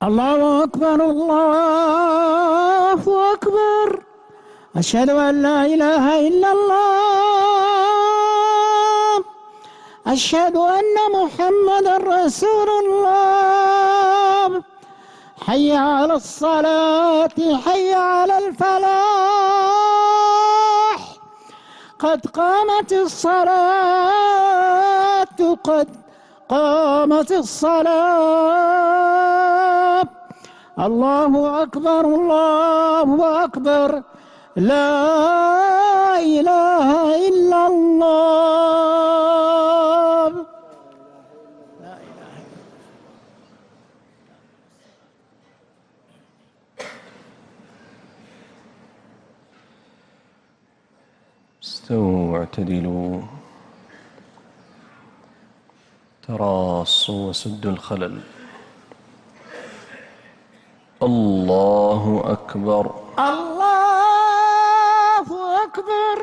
الله أكبر الله أكبر. أشهد أن لا إله إلا الله. أشهد أن محمدا رسول الله. حي على الصلاة حي على الفلاح. قد قامت الصلاة قد قامت الصلاة. الله أكبر الله أكبر. لا إله إلا الله. لا إله إلا الله. استووا واعتدلوا، تراصوا وسدوا الخلل. الله أكبر الله أكبر.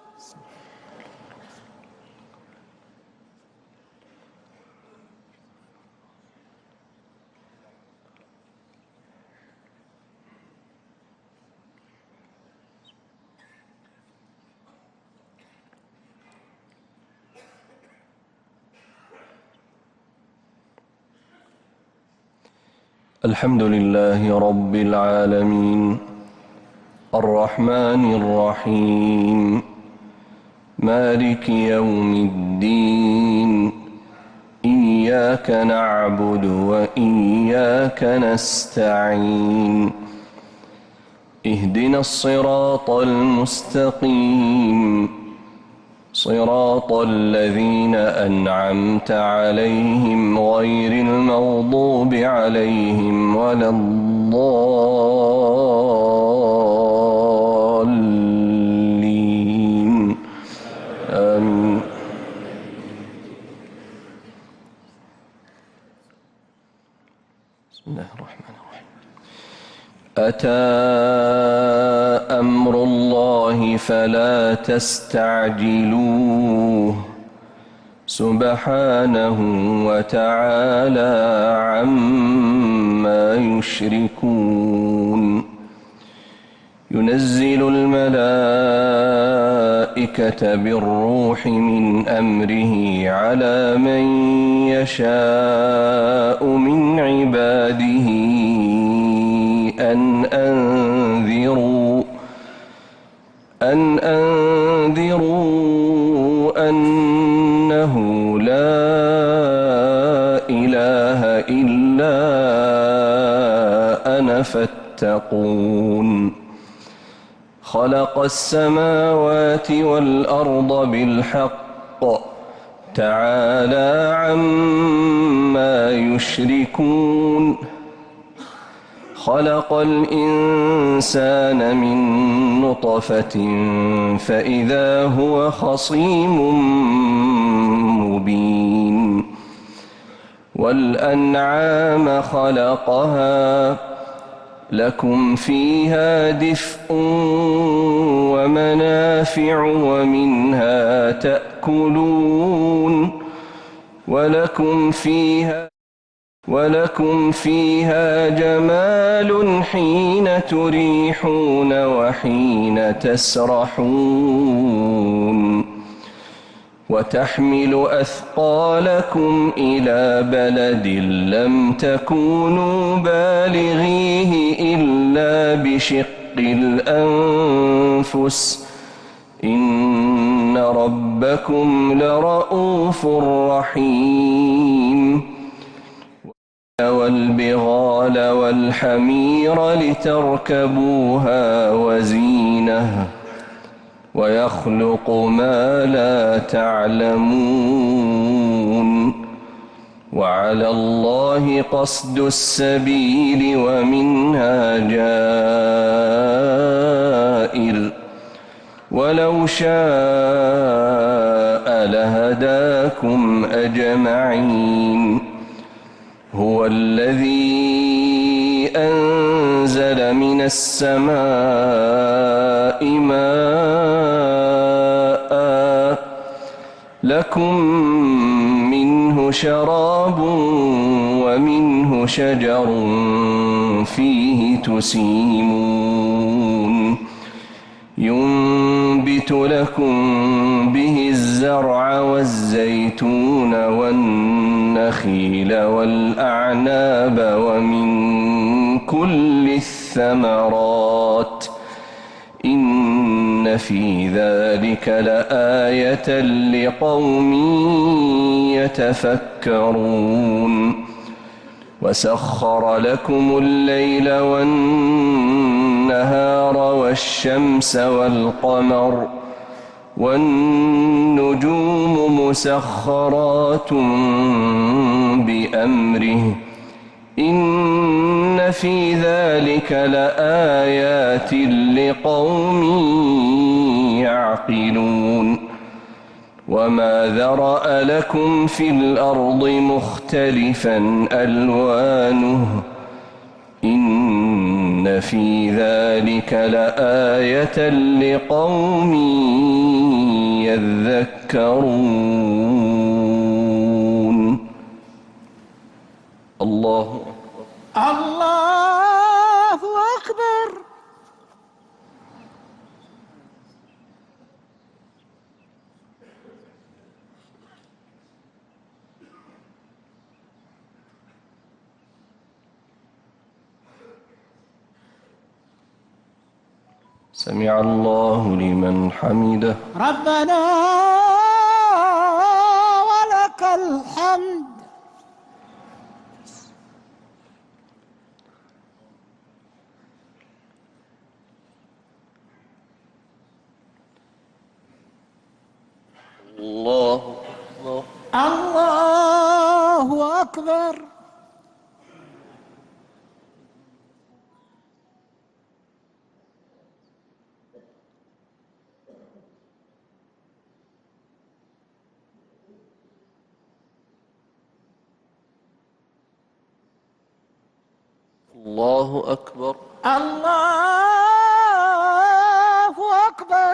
الحمد لله رب العالمين الرحمن الرحيم مالك يوم الدين. إياك نعبد وإياك نستعين. اهدنا الصراط المستقيم، صراط الذين أنعمت عليهم غير المغضوب عليهم ولا الضالين. آمين. بسم الله الرحمن الرحيم. أتى أمر الله فلا تستعجلوه سبحانه وتعالى عما يشركون. ينزل الملائكة بالروح من أمره على من يشاء من عباده أن أنذروا أنه لا إله إلا أنا فاتقون. خلق السماوات والأرض بالحق تعالى عما يشركون. خلق الإنسان من نطفة فإذا هو خصيم مبين. والأنعام خلقها لكم فيها دفء ومنافع ومنها تأكلون. ولكم فيها جمال حين تريحون وحين تسرحون. وتحمل أثقالكم إلى بلد لم تكونوا بالغيه إلا بشق الأنفس إن ربكم لرؤوف رحيم. والبغال والحمير لتركبوها وزينة ويخلق ما لا تعلمون. وعلى الله قصد السبيل ومنها جائر ولو شاء لهداكم أجمعين. هو الذي أنزل من السماء ماء لكم منه ومنه شراب ومنه شجر فيه تسيمون ينبت لكم به الزرع والزيتون والنخيل والأعناب ومن كل الثمرات إن في ذلك لآية لقوم يتفكرون وسخر لكم الليل والنهار والشمس والقمر والنجوم مسخرات بأمره إن في ذلك لآيات لقوم يعقلون وما ذرأ لكم في الأرض مختلفا ألوانه إن في ذلك لآية لقوم يذكرون. الله الله أكبر. سمع الله لمن حمده. ربنا ولك الحمد. الله الله أكبر. الله أكبر. الله أكبر.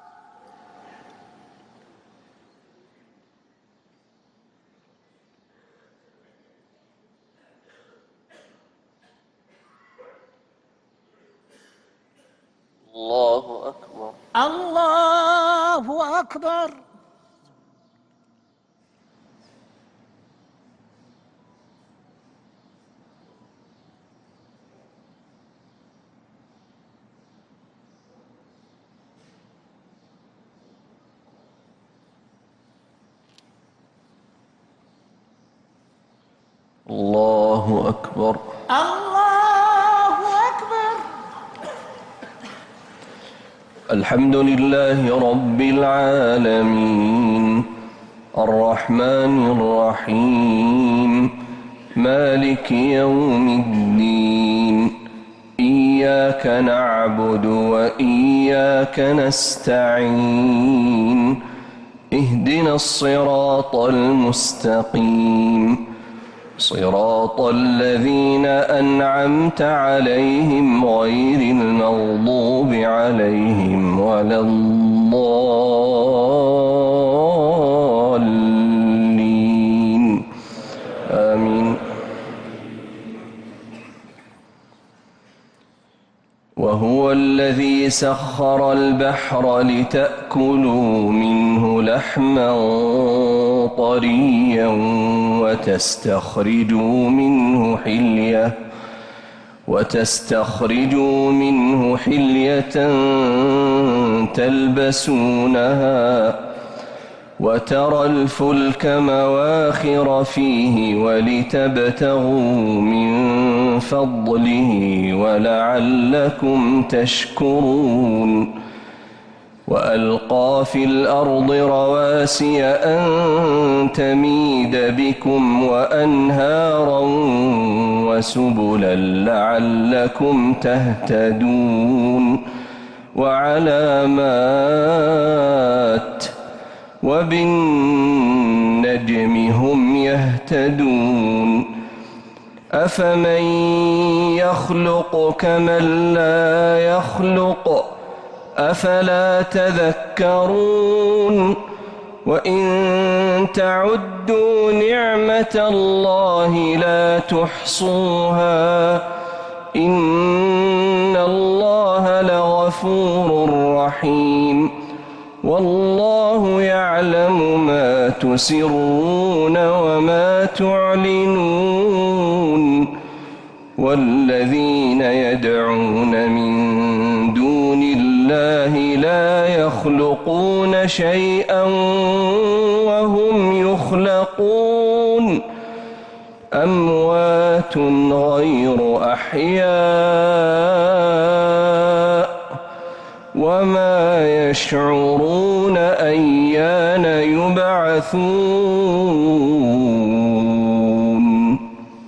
الله أكبر. الله أكبر. الله أكبر. الله أكبر. الحمد لله رب العالمين الرحمن الرحيم مالك يوم الدين إياك نعبد وإياك نستعين اهدنا الصراط المستقيم صراط الذين أنعمت عليهم غير المغضوب عليهم ولا الضالين آمين. وهو الذي سخر البحر لتأكلوا منه لحما طريا وتستخرجوا منه حلية تلبسونها وترى الفلك مواخر فيه ولتبتغوا من فضله ولعلكم تشكرون وألقى في الأرض رواسي أن تميد بكم وأنهارا وسبلا لعلكم تهتدون وعلامات وبالنجم هم يهتدون أفمن يخلق كمن لا يخلق أفلا تذكرون وإن تعدوا نعمة الله لا تحصوها إن الله لغفور رحيم والله يعلم ما تسرون وما تعلنون والذين يدعون من دون الله لا يخلقون شيئا وهم يخلقون أموات غير أحياء وما يشعرون أيان يبعثون.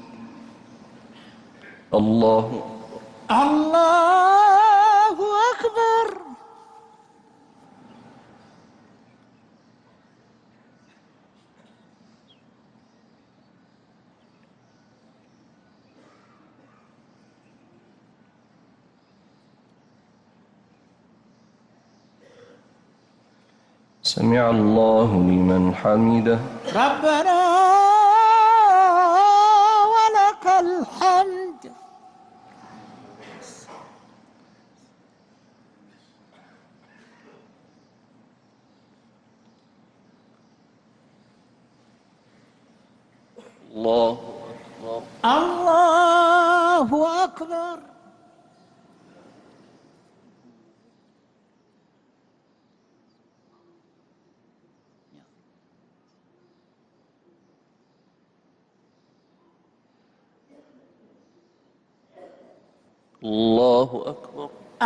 الله أكبر. سمع الله لمن حمده. ربنا ولك الحمد. الله أكبر. الله أكبر. الله أكبر.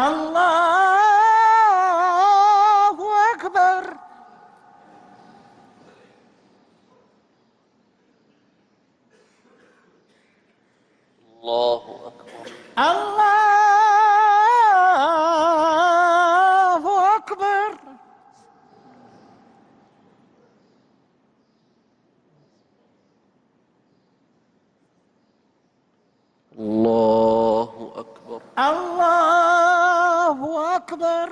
الله أكبر. الله أكبر. الله أكبر. الله أكبر. الله أكبر.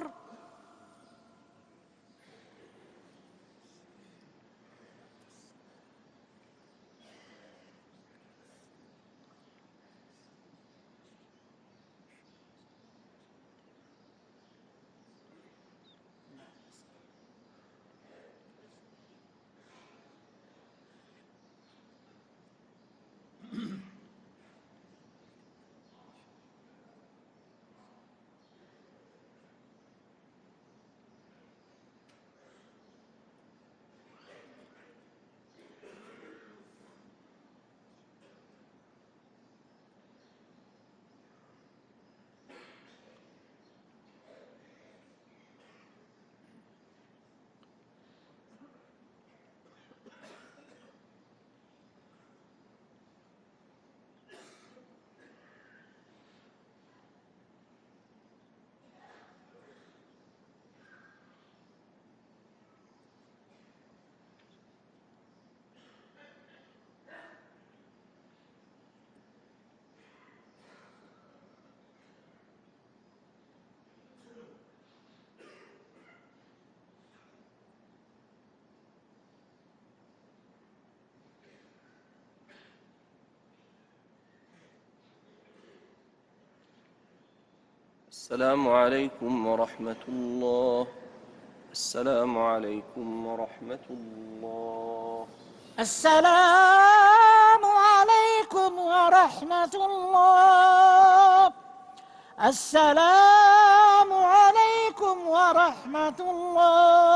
السلام عليكم ورحمة الله. السلام عليكم ورحمة الله. السلام عليكم ورحمة الله. السلام عليكم ورحمة الله.